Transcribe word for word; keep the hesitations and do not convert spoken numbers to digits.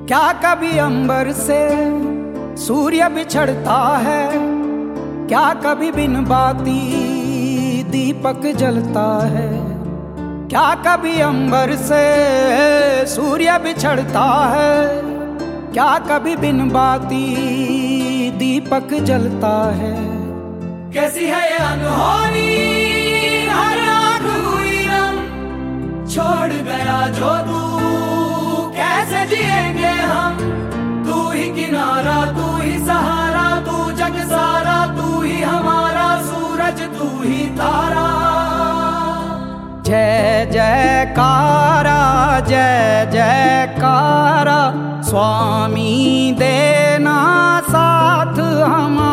क्या कभी अंबर से सूर्य बिछड़ता है, क्या कभी बिन बाती दीपक जलता है। क्या कभी अंबर से सूर्य बिछड़ता है, क्या कभी बिन बाती दीपक जलता है। कैसी है ये अनहोनी हर आँख हुई रंग, छोड़ गया जो तू कैसे जिएंगे हम। तू ही किनारा, तू ही सहारा, तू जग सारा, तू ही हमारा सूरज, तू ही तारा। जय जयकारा जय जयकारा, स्वामी देना साथ हमारा।